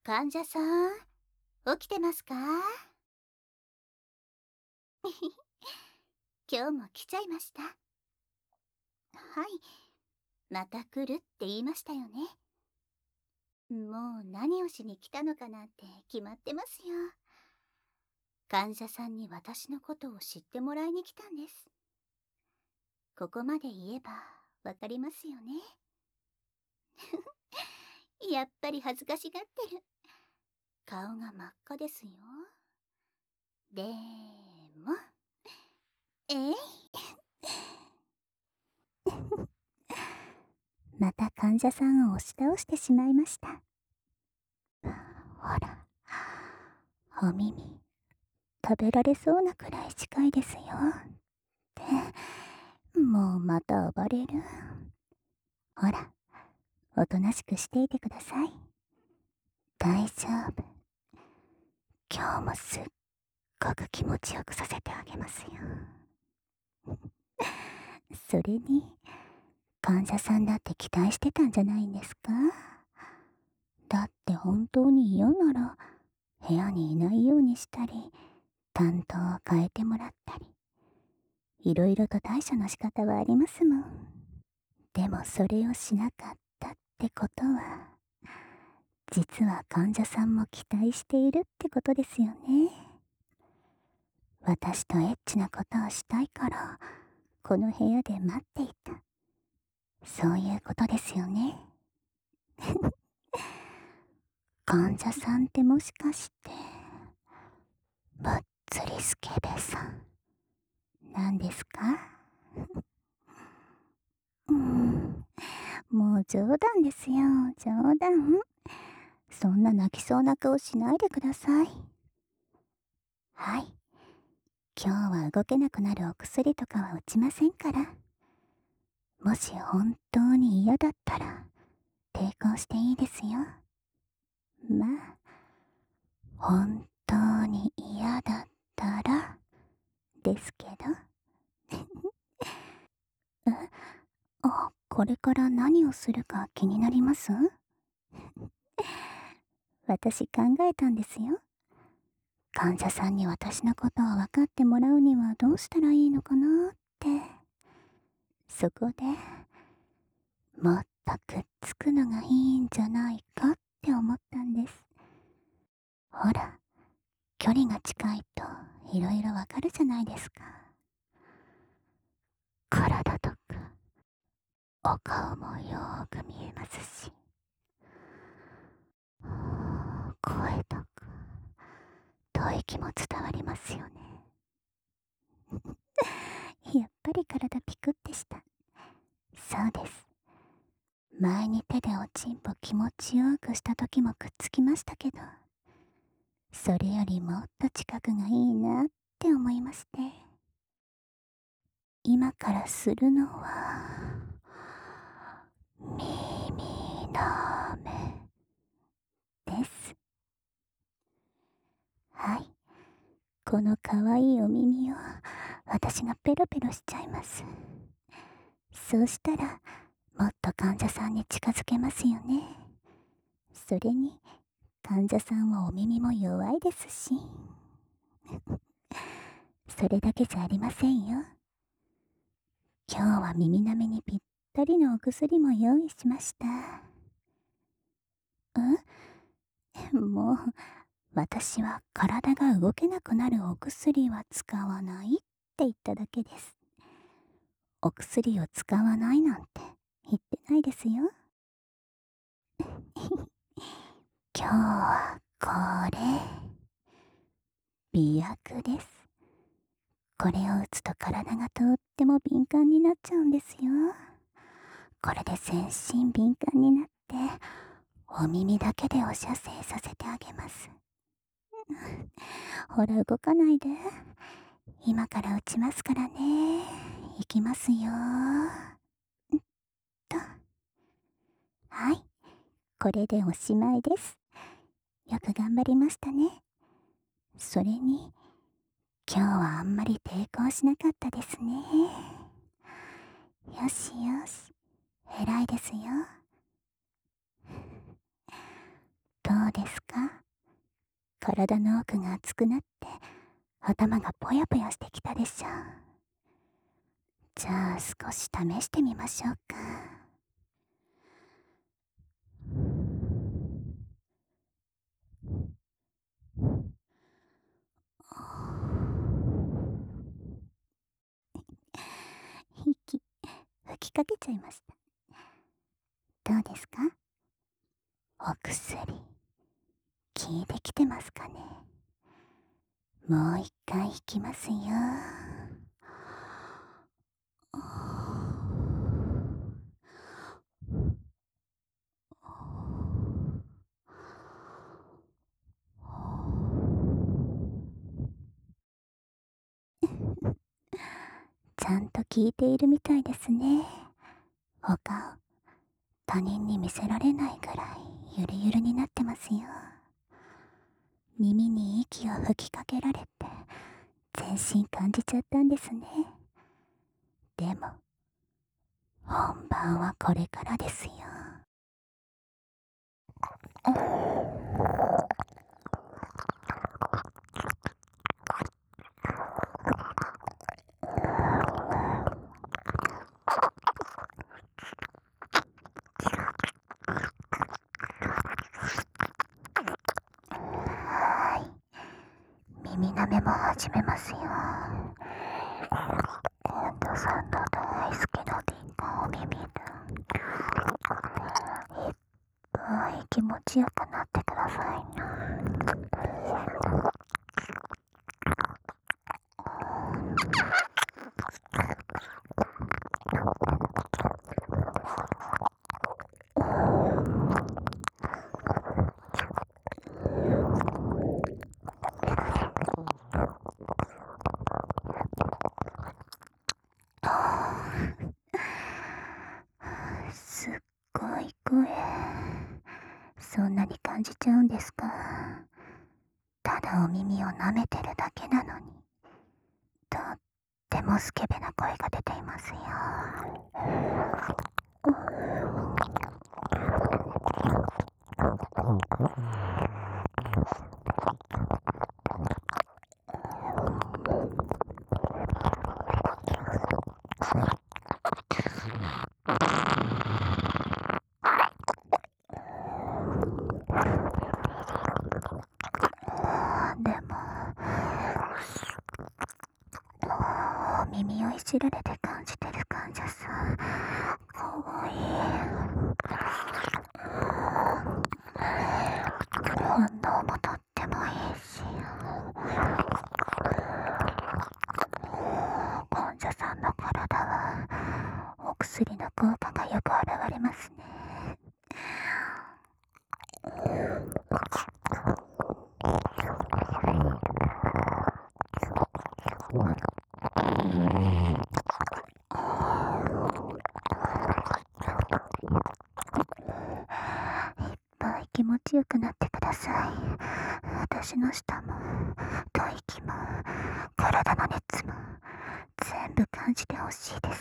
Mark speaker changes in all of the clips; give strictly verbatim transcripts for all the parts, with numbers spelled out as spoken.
Speaker 1: 患者さん、起きてますか？今日も来ちゃいました。はい、また来るって言いましたよね。もう何をしに来たのかなんて決まってますよ。患者さんに私のことを知ってもらいに来たんです。ここまで言えばわかりますよね。やっぱり恥ずかしがってる。顔が真っ赤ですよ。でも、えいまた患者さんを押し倒してしまいました。ほら、お耳、食べられそうなくらい近いですよ。で、もうまた暴れる。ほら、おとなしくしていてください。大丈夫。今日もすっごく気持ちよくさせてあげますよ。それに、患者さんだって期待してたんじゃないんですか？だって本当に嫌なら、部屋にいないようにしたり、担当を変えてもらったり、いろいろと対処の仕方はありますもん。でもそれをしなかったってことは、実は患者さんも期待しているってことですよね。私とエッチなことをしたいから、この部屋で待っていた。そういうことですよね。患者さんってもしかして、ばっつりスケベさん、なんですか？うーん、もう冗談ですよ、冗談。そんな泣きそうな顔しないでください。はい。今日は動けなくなるお薬とかは打ちませんから。もし本当に嫌だったら、抵抗していいですよ。まあ、本当に嫌だったら、ですけど。え、あ、これから何をするか気になります？私考えたんですよ。患者さんに私のことを分かってもらうにはどうしたらいいのかなって。そこで、もっとくっつくのがいいんじゃないかって思ったんです。ほら、距離が近いといろいろわかるじゃないですか。体とか、お顔もよーく見えますし、声とか、吐息も伝わりますよね。やっぱり体ピクってした。そうです。前に手でおちんぽ気持ちよくした時もくっつきましたけど、それよりもっと近くがいいなって思いまして、今からするのは、耳なめです。はい。このかわいいお耳を私がペロペロしちゃいます。そうしたら、もっと患者さんに近づけますよね。それに、患者さんはお耳も弱いですし。それだけじゃありませんよ。今日は耳なめにぴったりのお薬も用意しました。んもう、私は体が動けなくなるお薬は使わないって言っただけです。お薬を使わないなんて言ってないですよ。今日はこれ、媚薬です。これを打つと体がとっても敏感になっちゃうんですよ。これで全身敏感になって、お耳だけでお射精させてあげます。ほら動かないで。今から打ちますからね。いきますよ。んっと。はい。これでおしまいです。よく頑張りましたね。それに、今日はあんまり抵抗しなかったですね。よしよし。偉いですよ。どううですか？体の奥が熱くなって頭がぽやぽやしてきたでしょう。じゃあ少し試してみましょうか。息吹きかけちゃいました。どうですか？お薬効いてきてますかね？もう一回引きますよ。ちゃんと効いているみたいですね。お顔、他人に見せられないぐらいゆるゆるになってますよ。耳に息を吹きかけられて全身感じちゃったんですね。でも本番はこれからですよ。はい、耳なめも始めますよ。近藤さんの大好きなリンゴを耳でいっぱい気持ちよくなってくださいな。すっごい声、そんなに感じちゃうんですか？ただお耳を舐めてるだけなのに、とってもスケベな声が出ていますよ。でもお耳をいじられて感じてる患者さん、かわいい。反応もとってもいいし、患者さんの体はお薬の効果がよく現れますね。いっぱい気持ちよくなってください。私の舌も吐息も体の熱も全部感じてほしいです。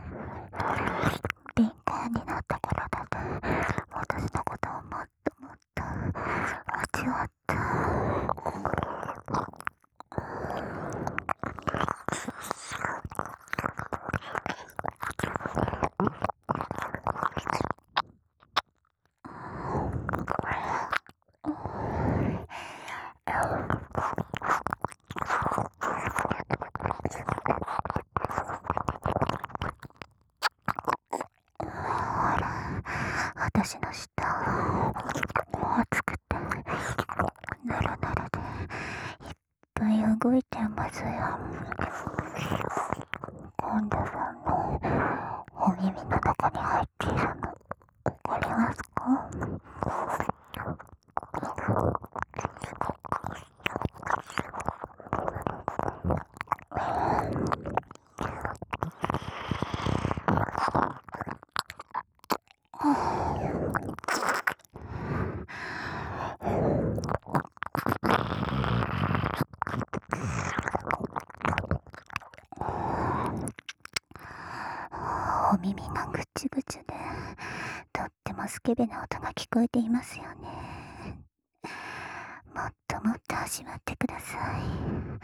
Speaker 1: 敏感になった体で私のことをもっともっと味わって。私の舌熱くてぬるぬるでいっぱい動いてますよ。患者さんのお耳の中に入っているのわかりますか？お耳がぐちぐちでとってもスケベな音が聞こえていますよね。 味わってください。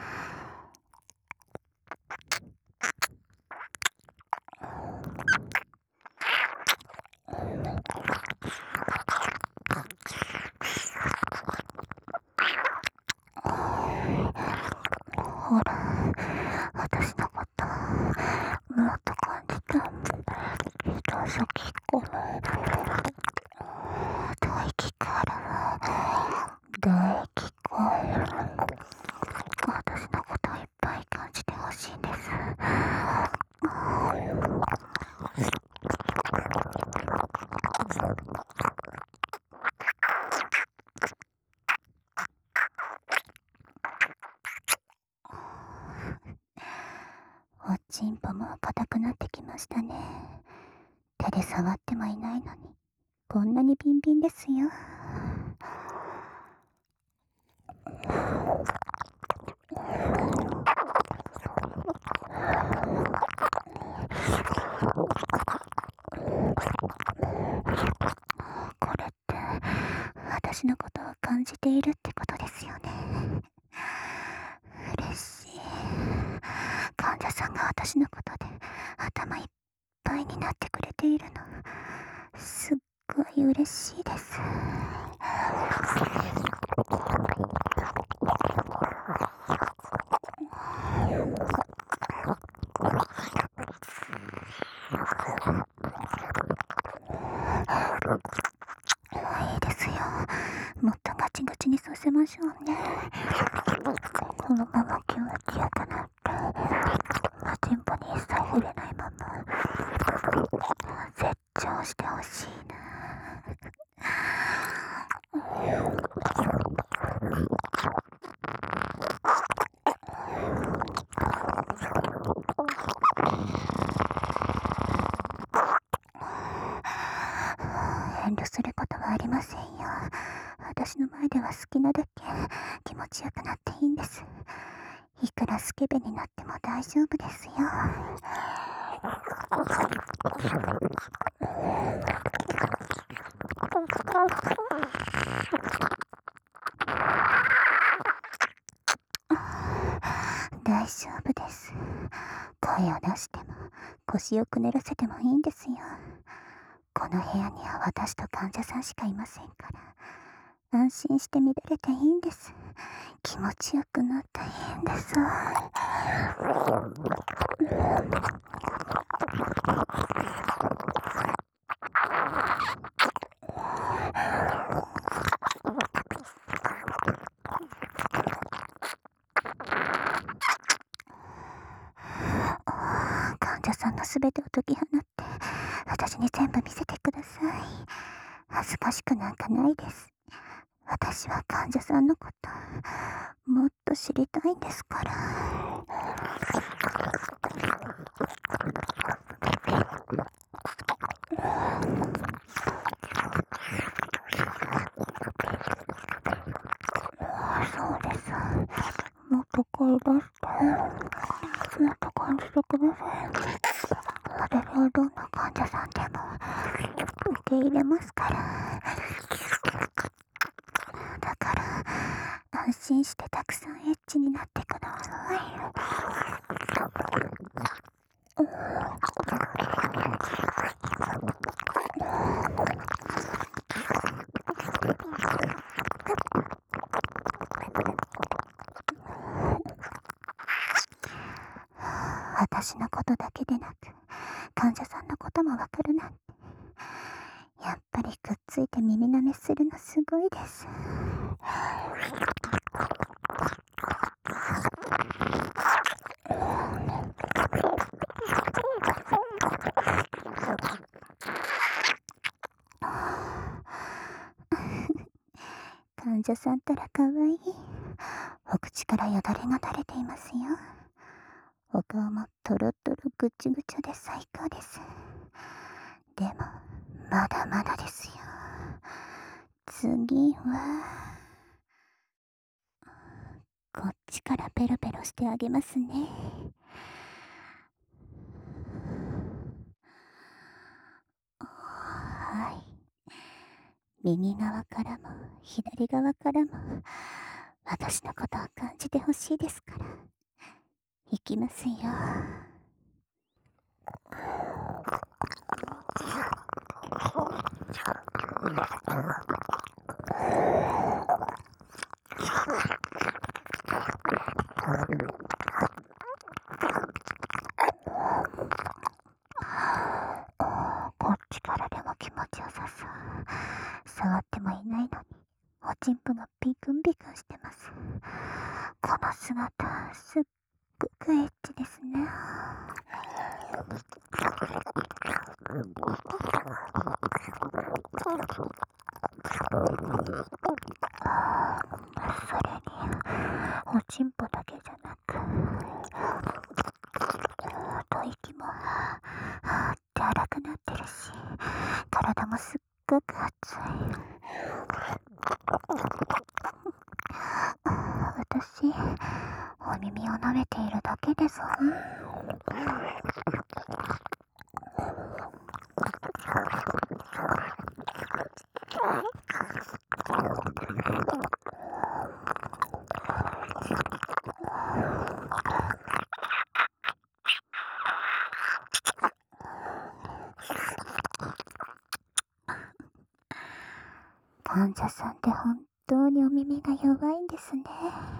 Speaker 1: ほら、私のこともっと感じた。人先っこの吐息から唾液が私のことをいっぱい感じてほしいんです。おちんぽも硬くなってきましたね。手で触ってもいないのにこんなにビンビンですよ。これって私のことを感じているってことですよね。嬉しい。患者さんが私のことで頭いっぱいになってくれているのすっごい嬉しいです。いいですよ。もっとガチガチにさせましょうね。このまま気持ちよくなっておちんぽに一切触れないまま絶頂してほしいな。遠慮することはありませんよ。私の前では好きなだけ気持ちよくなっていいんです。いくらスケベになっても大丈夫ですよ。大丈夫です。声を出しても腰をくねらせてもいいんですよ。この部屋には私と患者さんしかいませんから安心して見られていいんです。気持ちよくなっていいんです。患者さんのすべてを解き放って私に全部見せてください。恥ずかしくなんかないです。私は患者さんのこともっと知りたいんですから。そうです。もっと声出して、もっと感じてください。私はどんな患者さんでも受け入れますから。だから安心してたくさんエッチになってください。私のことだけでなく患者さんのこともわかるなんて、やっぱりくっついて耳舐めするのすごいです。患者さんったらかわいい。お口からよだれが垂れていますよ。お顔もトロトロぐちぐちゃで最高です。でもまだまだですよ。次はこっちからペロペロしてあげますね。はい。右側からも左側からも私のことを感じてほしいですから。いきますよ。こっちからでも気持ちよさそう。触ってもいないのにおちんぽがピクンピクンしてます。この姿すっごくエッチですね。それにおちんぽだけじゃなく吐息もはーって荒くなってるし、体もすっごく熱い。私お耳を舐めているだけです。患者さんって本当にお耳が弱いんですね。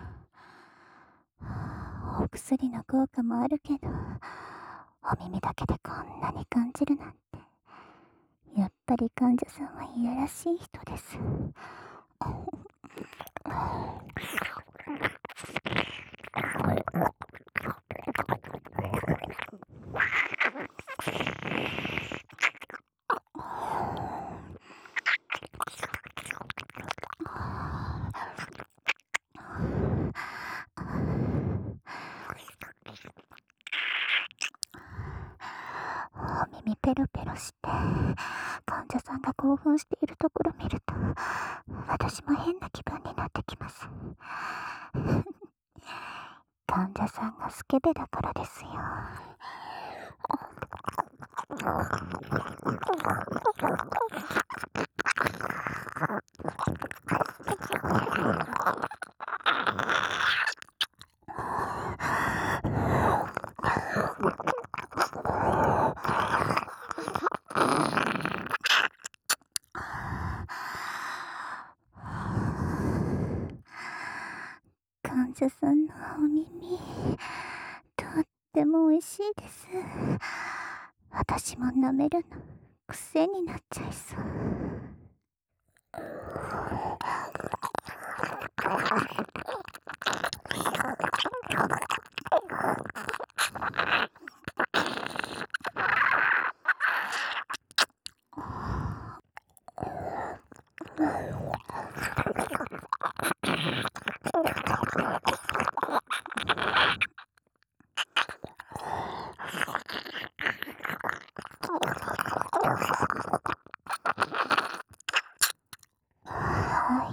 Speaker 1: お薬の効果もあるけど、お耳だけでこんなに感じるなんて、やっぱり患者さんはいやらしい人です。お耳ペロペロして患者さんが興奮しているところ見ると、私も変な気分になってきます。患者さんがスケベだからですよ。患者さんのお耳、とっても美味しいです。私も舐めるの癖になっちゃいそう。はい、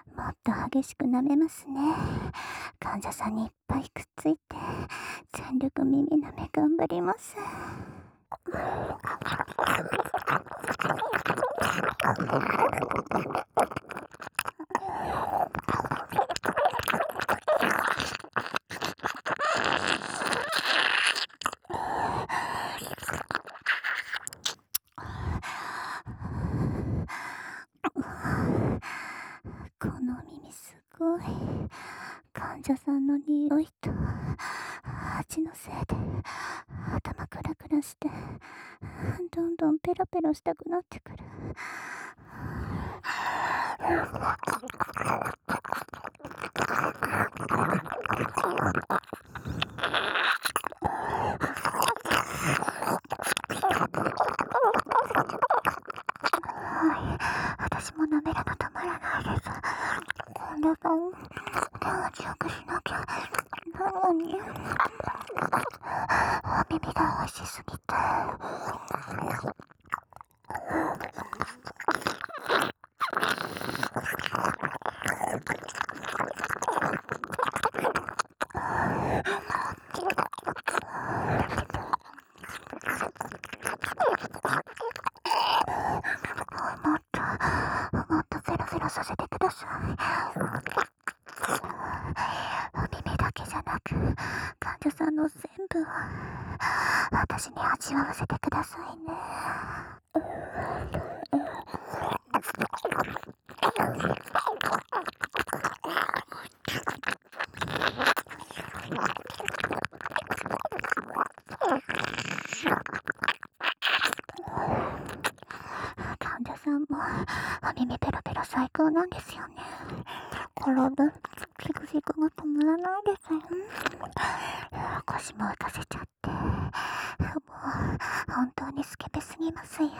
Speaker 1: もっと激しく舐めますね。患者さんにいっぱいくっついて全力耳舐め頑張ります。この耳すごい。患者さんの匂いと味のせいで頭クラクラしてどんどんペロペロしたくなってくる。はい、私も舐めるの止まらないです。患者さん手を強くしなきゃなのに、お耳が美味しすぎて。 わせてくださいね。患者さんもお耳ペロペロ最高なんですよね。体ピクピクが止まらないです。腰も打たせちゃってもう本当にスケベすぎますよ。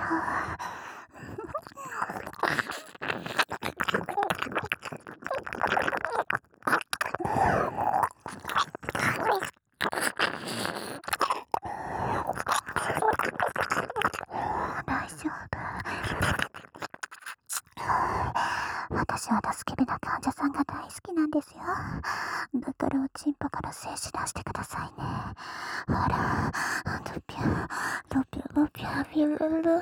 Speaker 1: 大丈夫。私はスケベな患者さんが大好きなんですよ。だからおちんぽから精子出してくださいね。ほら、ロピュロピュロピュピュルル。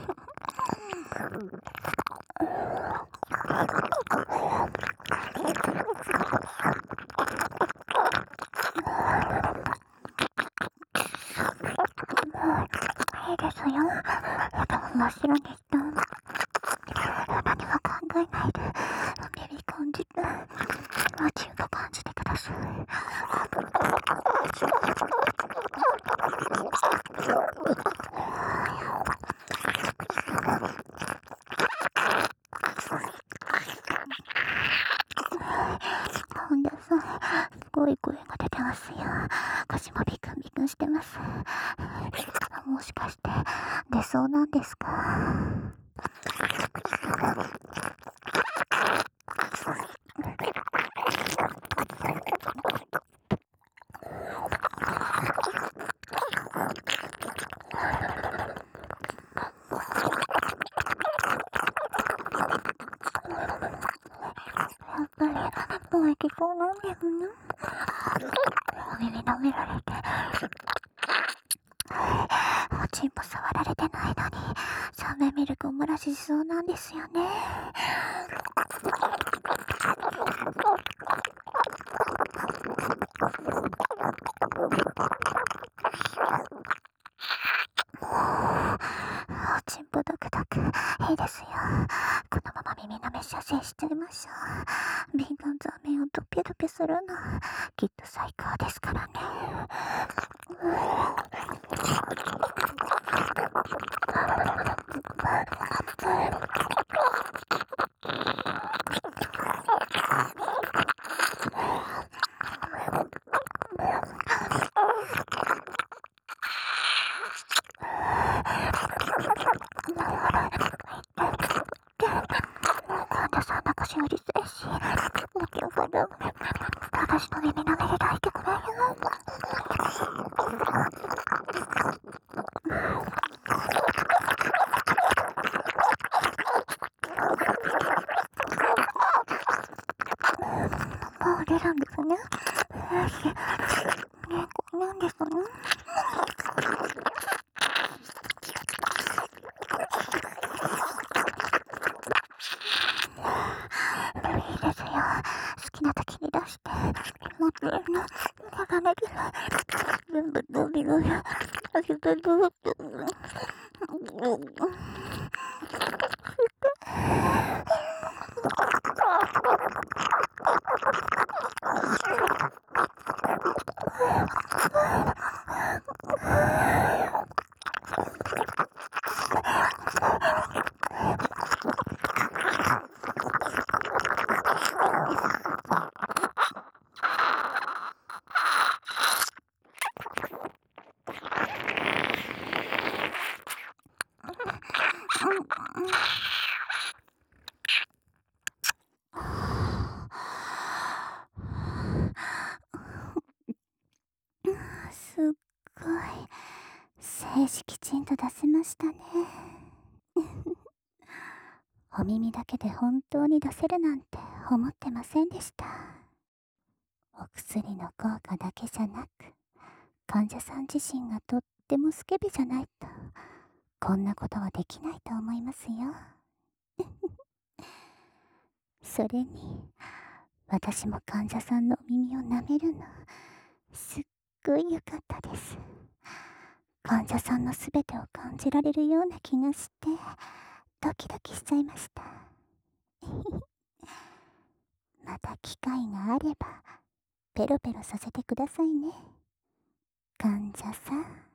Speaker 1: いいですよ。頭真っ白にした。何も考えないで耳感じて宇宙と感じてください。患者さん、すごい声が出てますよ。腰もビクンビクンしてます。もしかして出そうなんですか？やっぱりもういけそうなんですね。お耳舐められておちんぽ触られてないのにサメミルクお漏らししそうなんですよね。おちんぽドクドクいいですよ。このまま耳のめ射精しちゃいましょう。敏感座面をドピュドピュするのきっと最高ですからね。患者さんの腰うるせえし、もう今日ほど私の耳舐めれないてくれよ。もう出るんですね。よし、ねえ、これなんですね。いいですよ。好きな時に出して、もっとやるの、やらなきゃ。全部伸びるよ。あげてどうぞ。すっごい精子きちんと出せましたね。お耳だけで本当に出せるなんて思ってませんでした。お薬の効果だけじゃなく、患者さん自身がとってもスケベじゃないとこんなことはできないと思いますよ。それに私も患者さんのお耳を舐めるのすっごい良かったです。 患者さんのすべてを感じられるような気がして、ドキドキしちゃいました。また機会があれば、ペロペロさせてくださいね。患者さん。